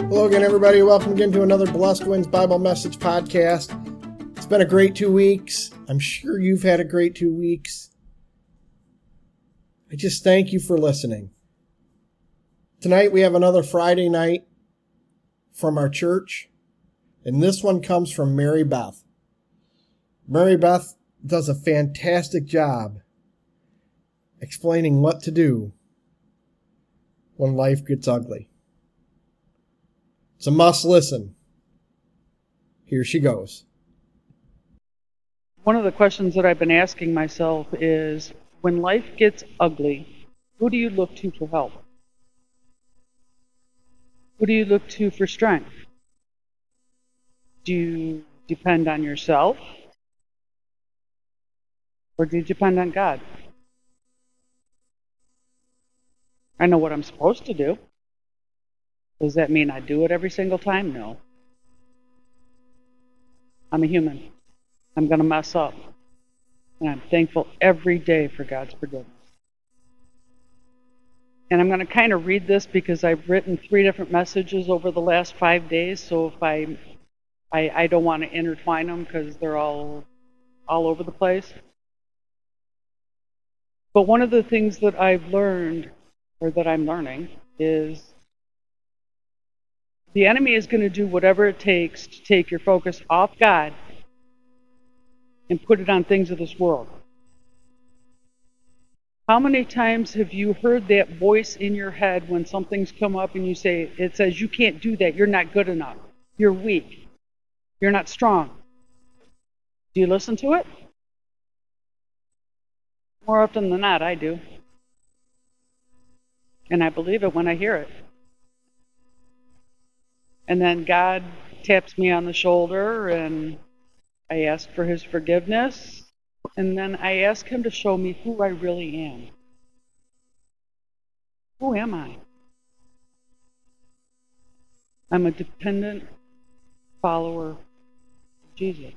Hello again, everybody. Welcome again to another Blessed Winds Bible Message podcast. It's been a great 2 weeks. I'm sure you've had a great 2 weeks. I just thank you for listening. Tonight we have another Friday night from our church, and this one comes from Mary Beth. Mary Beth does a fantastic job explaining what to do when life gets ugly. It's a must listen. Here she goes. One of the questions that I've been asking myself is, when life gets ugly, who do you look to for help? Who do you look to for strength? Do you depend on yourself? Or do you depend on God? I know what I'm supposed to do. Does that mean I do it every single time? No. I'm a human. I'm going to mess up. And I'm thankful every day for God's forgiveness. And I'm going to kind of read this because I've written 3 different messages over the last 5 days. So if I don't want to intertwine them because they're all over the place. But one of the things that I've learned, or that I'm learning, is the enemy is going to do whatever it takes to take your focus off God and put it on things of this world. How many times have you heard that voice in your head when something's come up and you say, it says, you can't do that, you're not good enough, you're weak, you're not strong? Do you listen to it? More often than not, I do. And I believe it when I hear it. And then God taps me on the shoulder and I ask for his forgiveness. And then I ask him to show me who I really am. Who am I? I'm a dependent follower of Jesus.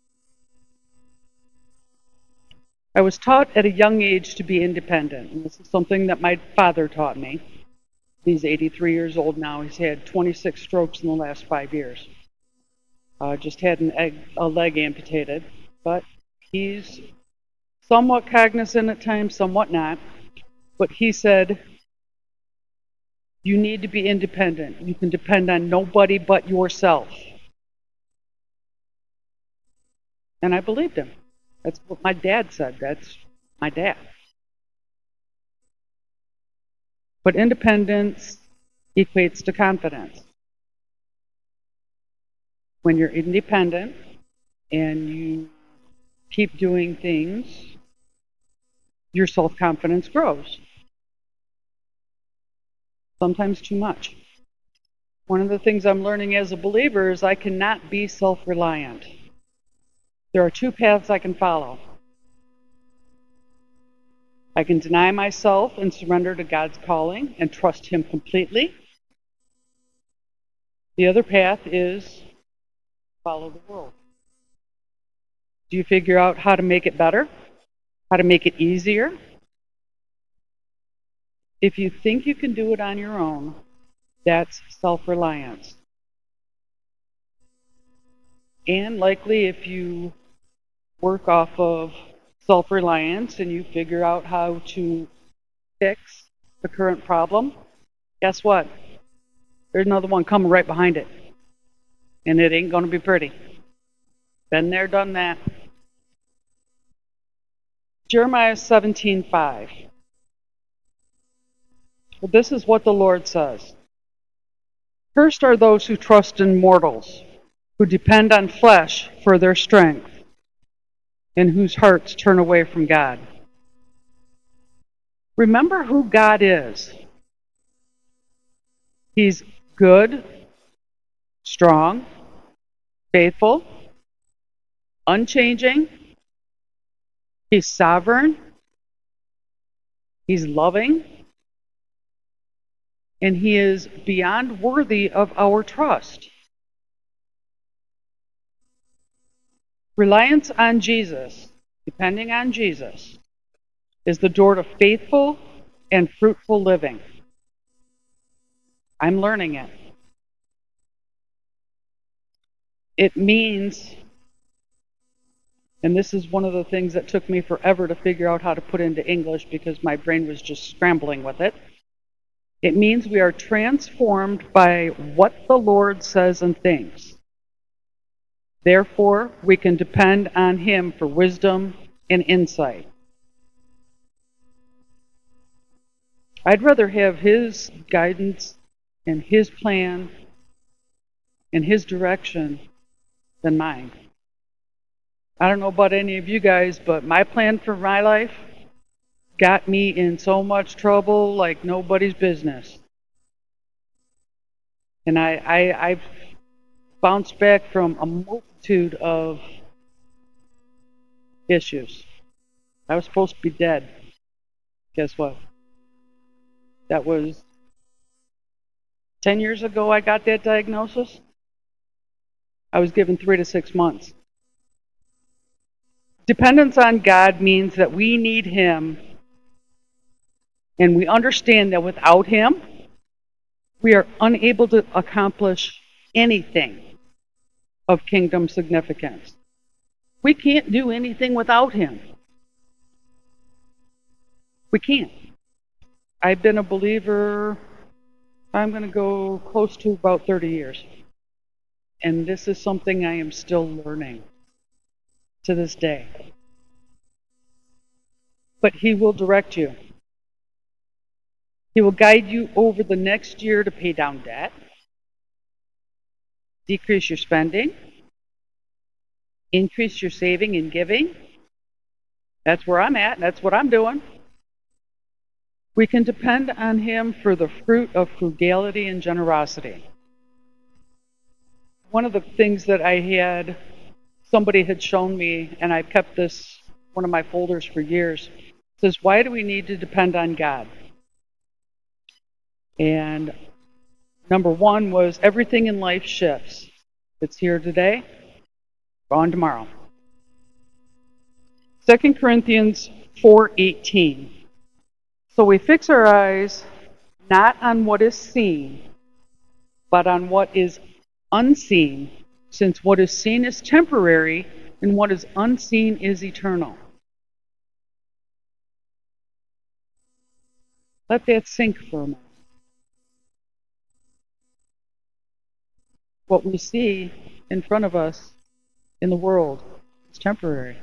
I was taught at a young age to be independent. And this is something that my father taught me. He's 83 years old now. He's had 26 strokes in the last 5 years. Just had a leg amputated. But he's somewhat cognizant at times, somewhat not. But he said, you need to be independent. You can depend on nobody but yourself. And I believed him. That's what my dad said. That's my dad. But independence equates to confidence. When you're independent and you keep doing things, your self-confidence grows. Sometimes too much. One of the things I'm learning as a believer is I cannot be self-reliant. There are 2 paths I can follow. I can deny myself and surrender to God's calling and trust him completely. The other path is follow the world. Do you figure out how to make it better? How to make it easier? If you think you can do it on your own, that's self-reliance. And likely if you work off of self-reliance and you figure out how to fix the current problem, guess what? There's another one coming right behind it. And it ain't going to be pretty. Been there, done that. Jeremiah 17:5. Well, this is what the Lord says. Cursed are those who trust in mortals, who depend on flesh for their strength, and whose hearts turn away from God. Remember who God is. He's good, strong, faithful, unchanging. He's sovereign. He's loving. And he is beyond worthy of our trust. Reliance on Jesus, depending on Jesus, is the door to faithful and fruitful living. I'm learning it. It means, and this is one of the things that took me forever to figure out how to put into English because my brain was just scrambling with it. It means we are transformed by what the Lord says and thinks. Therefore, we can depend on Him for wisdom and insight. I'd rather have His guidance and His plan and His direction than mine. I don't know about any of you guys, but my plan for my life got me in so much trouble like nobody's business. And I've bounced back from a multitude of issues. I was supposed to be dead. Guess what? That was 10 years ago I got that diagnosis. I was given 3 to 6 months. Dependence on God means that we need Him, and we understand that without Him, we are unable to accomplish anything of kingdom significance. We can't do anything without Him. We can't. I've been a believer, I'm going to go close to about 30 years. And this is something I am still learning to this day. But He will direct you. He will guide you over the next year to pay down debt, decrease your spending, increase your saving and giving. That's where I'm at. That's what I'm doing. We can depend on Him for the fruit of frugality and generosity. One of the things that somebody had shown me, and I've kept this, one of my folders for years, says, why do we need to depend on God? And number one was everything in life shifts. It's here today, gone tomorrow. 2 Corinthians 4:18. So we fix our eyes not on what is seen, but on what is unseen, since what is seen is temporary and what is unseen is eternal. Let that sink for a moment. What we see in front of us in the world is temporary.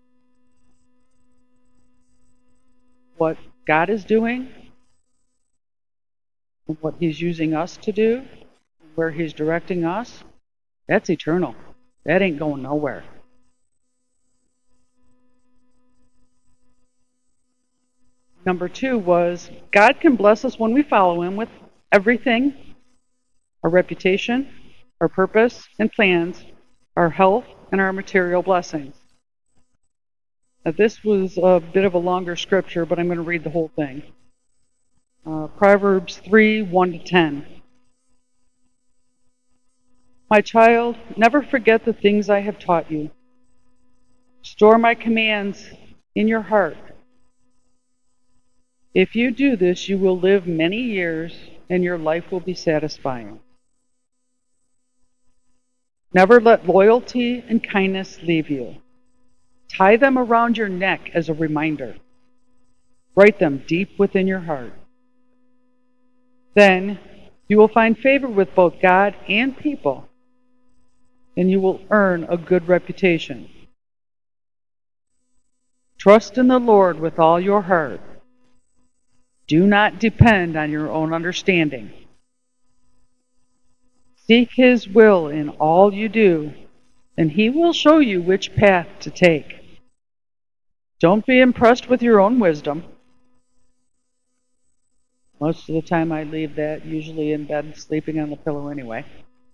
What God is doing, and what He's using us to do, where He's directing us, that's eternal. That ain't going nowhere. Number 2 was God can bless us when we follow Him with everything: our reputation, our purpose and plans, our health, and our material blessings. Now, this was a bit of a longer scripture, but I'm going to read the whole thing. Proverbs 3:1-10. My child, never forget the things I have taught you. Store my commands in your heart. If you do this, you will live many years, and your life will be satisfying. Never let loyalty and kindness leave you. Tie them around your neck as a reminder. Write them deep within your heart. Then you will find favor with both God and people, and you will earn a good reputation. Trust in the Lord with all your heart. Do not depend on your own understanding. Seek His will in all you do, and He will show you which path to take. Don't be impressed with your own wisdom. Most of the time I leave that usually in bed sleeping on the pillow anyway.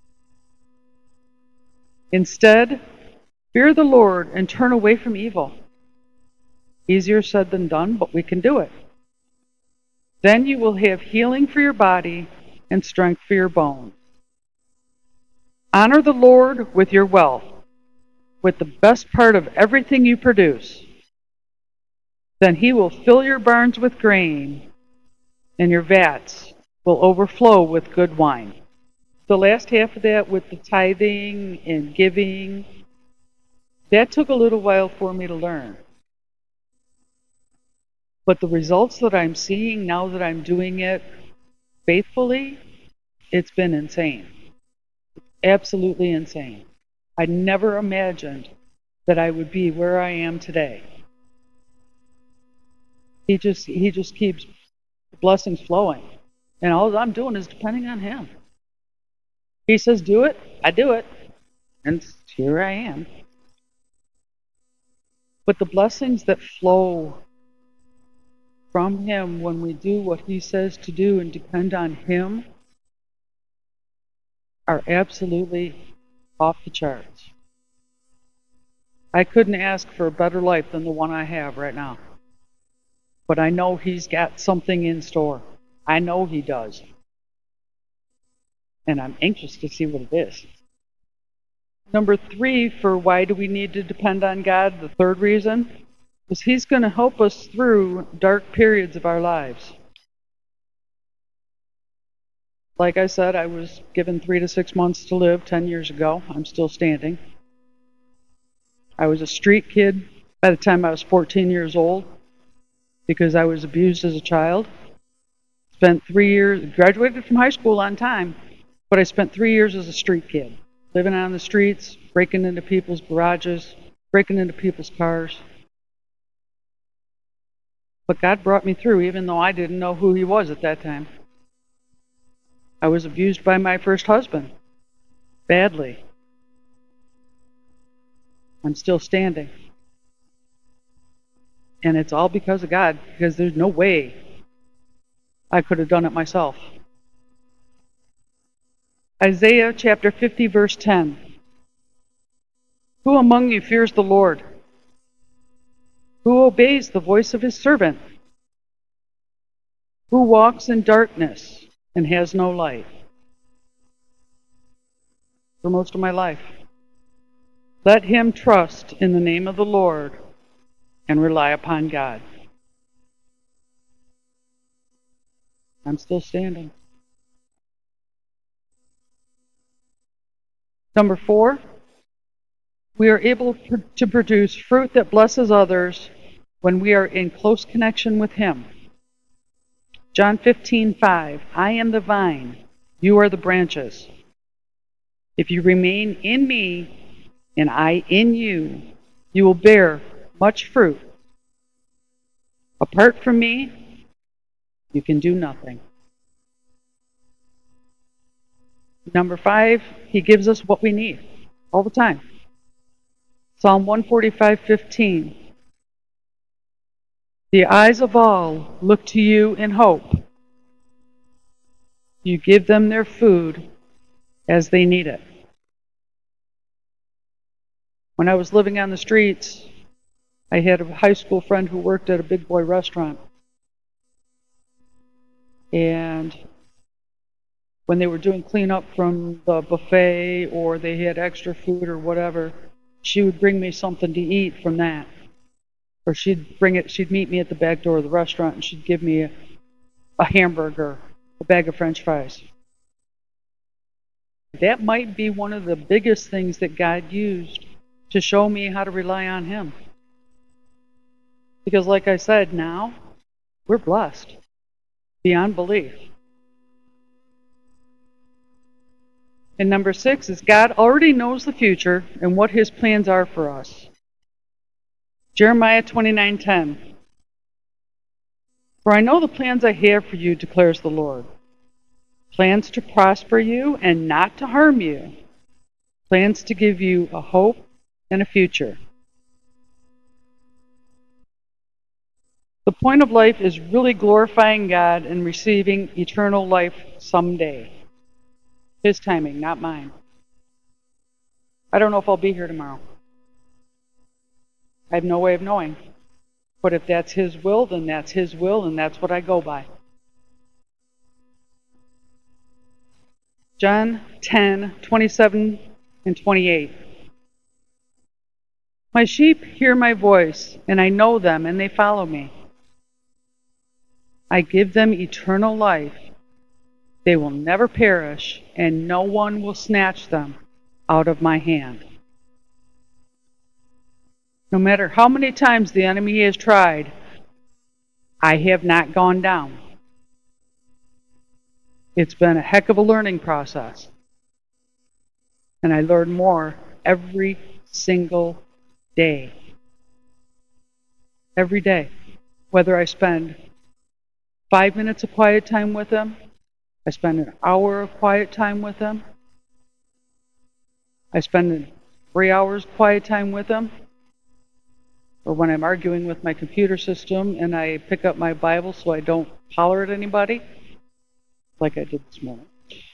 Instead, fear the Lord and turn away from evil. Easier said than done, but we can do it. Then you will have healing for your body and strength for your bones. Honor the Lord with your wealth, with the best part of everything you produce. Then He will fill your barns with grain, and your vats will overflow with good wine. The last half of that with the tithing and giving, that took a little while for me to learn. But the results that I'm seeing now that I'm doing it faithfully, it's been insane. Absolutely insane. I never imagined that I would be where I am today. He just keeps the blessings flowing. And all I'm doing is depending on him. He says, do it, I do it. And here I am. But the blessings that flow from him when we do what he says to do and depend on him are absolutely off the charts. I couldn't ask for a better life than the one I have right now. But I know he's got something in store. I know he does. And I'm anxious to see what it is. Number 3, for why do we need to depend on God, the third reason, is he's going to help us through dark periods of our lives. Like I said, I was given 3 to 6 months to live 10 years ago. I'm still standing. I was a street kid by the time I was 14 years old because I was abused as a child. Spent 3 years, graduated from high school on time, but I spent 3 years as a street kid, living on the streets, breaking into people's garages, breaking into people's cars. But God brought me through, even though I didn't know who he was at that time. I was abused by my first husband, badly. I'm still standing. And it's all because of God, because there's no way I could have done it myself. Isaiah chapter 50, verse 10. Who among you fears the Lord? Who obeys the voice of his servant? Who walks in darkness and has no light? For most of my life. Let him trust in the name of the Lord and rely upon God. I'm still standing. Number 4, we are able to produce fruit that blesses others when we are in close connection with him. John 15:5, I am the vine, you are the branches. If you remain in me and I in you, you will bear much fruit. Apart from me, you can do nothing. Number 5, he gives us what we need all the time. Psalm 145:15. The eyes of all look to you in hope. You give them their food as they need it. When I was living on the streets, I had a high school friend who worked at a big boy restaurant. And when they were doing cleanup from the buffet or they had extra food or whatever, she would bring me something to eat from that. Or she'd meet me at the back door of the restaurant and she'd give me a hamburger, a bag of French fries. That might be one of the biggest things that God used to show me how to rely on him. Because like I said, now we're blessed beyond belief. And number 6 is God already knows the future and what his plans are for us. Jeremiah 29:10. For I know the plans I have for you, declares the Lord. Plans to prosper you and not to harm you. Plans to give you a hope and a future. The point of life is really glorifying God and receiving eternal life someday. His timing, not mine. I don't know if I'll be here tomorrow. I have no way of knowing. But if that's his will, then that's his will, and that's what I go by. John 10:27 and 28. My sheep hear my voice, and I know them, and they follow me. I give them eternal life, They will never perish, and no one will snatch them out of my hand. No matter how many times the enemy has tried, I have not gone down. It's been a heck of a learning process. And I learn more every single day. Every day. Whether I spend 5 minutes of quiet time with him, I spend an hour of quiet time with him, I spend 3 hours quiet time with him, or when I'm arguing with my computer system and I pick up my Bible so I don't holler at anybody, like I did this morning.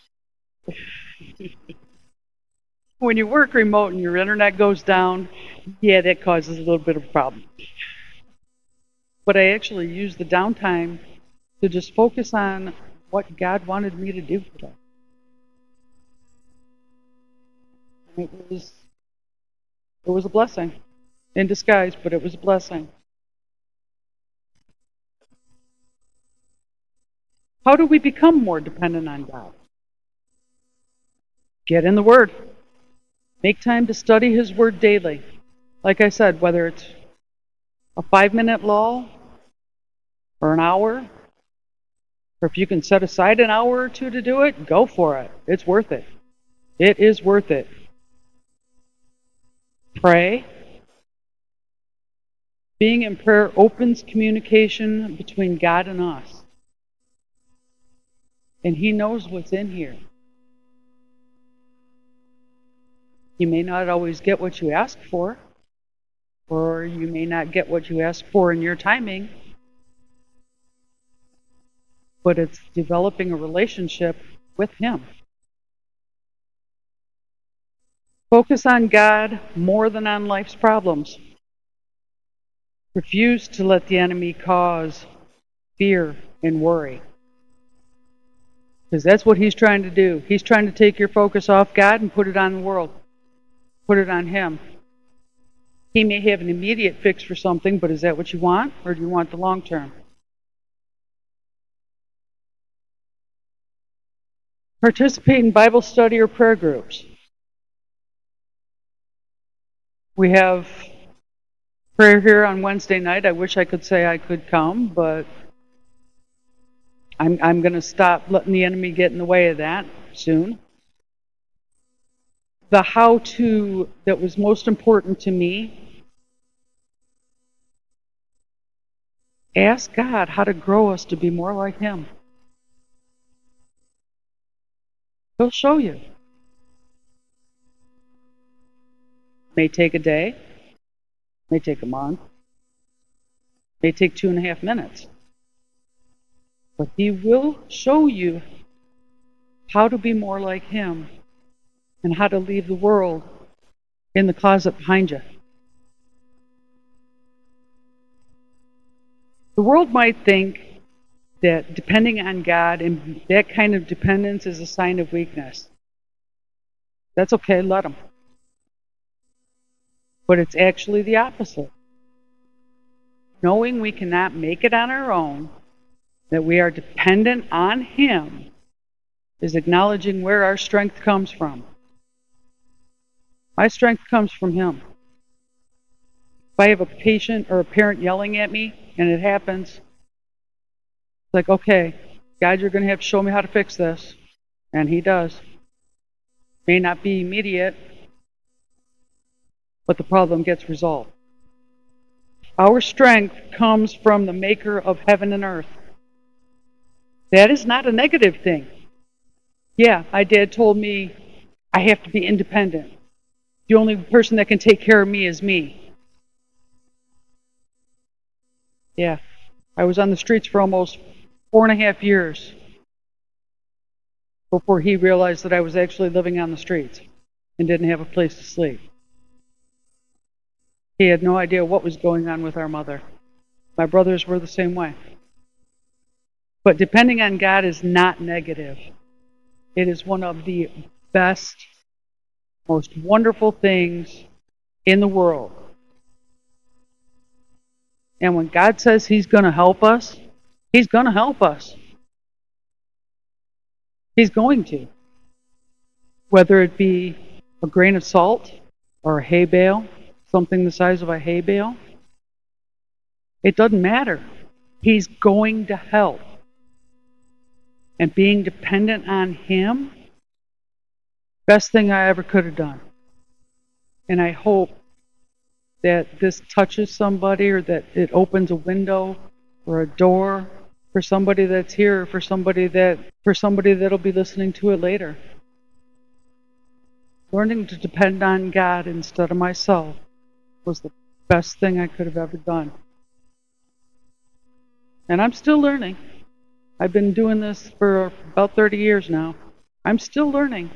When you work remote and your internet goes down, yeah, that causes a little bit of a problem. But I actually use the downtime to just focus on what God wanted me to do today. It was a blessing in disguise, but it was a blessing. How do we become more dependent on God? Get in the Word. Make time to study His Word daily. Like I said, whether it's a 5-minute lull or an hour, or if you can set aside an hour or two to do it, go for it. It's worth it. It is worth it. Pray. Being in prayer opens communication between God and us. And He knows what's in here. You may not always get what you ask for, or you may not get what you ask for in your timing, but it's developing a relationship with Him. Focus on God more than on life's problems. Refuse to let the enemy cause fear and worry. Because that's what he's trying to do. He's trying to take your focus off God and put it on the world. Put it on him. He may have an immediate fix for something, but is that what you want? Or do you want the long term? Participate in Bible study or prayer groups. We have prayer here on Wednesday night. I wish I could say I could come, but I'm going to stop letting the enemy get in the way of that soon. The how-to that was most important to me, ask God how to grow us to be more like Him. He'll show you. May take a day, may take a month, may take 2.5 minutes. But He will show you how to be more like Him and how to leave the world in the closet behind you. The world might think that depending on God and that kind of dependence is a sign of weakness. That's okay, let them. But it's actually the opposite. Knowing we cannot make it on our own, that we are dependent on Him, is acknowledging where our strength comes from. My strength comes from Him. If I have a patient or a parent yelling at me, and it happens, it's like, okay, God, you're going to have to show me how to fix this. And He does. May not be immediate, but the problem gets resolved. Our strength comes from the Maker of heaven and earth. That is not a negative thing. Yeah, my dad told me I have to be independent. The only person that can take care of me is me. Yeah, I was on the streets for almost 4.5 years before he realized that I was actually living on the streets and didn't have a place to sleep. He had no idea what was going on with our mother. My brothers were the same way. But depending on God is not negative. It is one of the best, most wonderful things in the world. And when God says He's going to help us, He's going to help us. He's going to. Whether it be a grain of salt or a hay bale, something the size of a hay bale, it doesn't matter. He's going to help. And being dependent on Him, best thing I ever could have done. And I hope that this touches somebody, or that it opens a window or a door for somebody that's here, or for somebody that'll be listening to it later. Learning to depend on God instead of myself was the best thing I could have ever done. And I'm still learning. I've been doing this for about 30 years now. I'm still learning.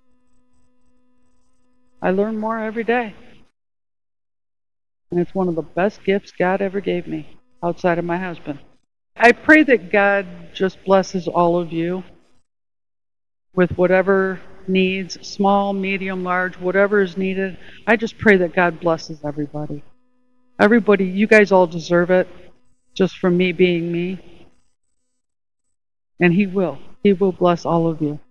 I learn more every day. And it's one of the best gifts God ever gave me, outside of my husband. I pray that God just blesses all of you with whatever needs, small, medium, large, whatever is needed. I just pray that God blesses everybody. Everybody, you guys all deserve it, just from me being me. And He will. He will bless all of you.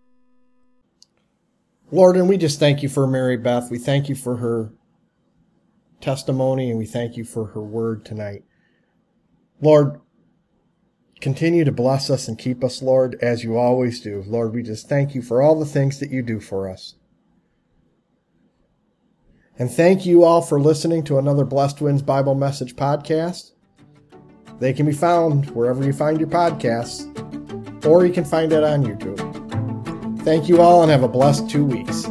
Lord, and we just thank you for Mary Beth. We thank you for her testimony, and we thank you for her word tonight. Lord, continue to bless us and keep us, Lord, as you always do. Lord, we just thank you for all the things that you do for us. And thank you all for listening to another Blessed Winds Bible Message podcast. They can be found wherever you find your podcasts, or you can find it on YouTube. Thank you all, and have a blessed 2 weeks.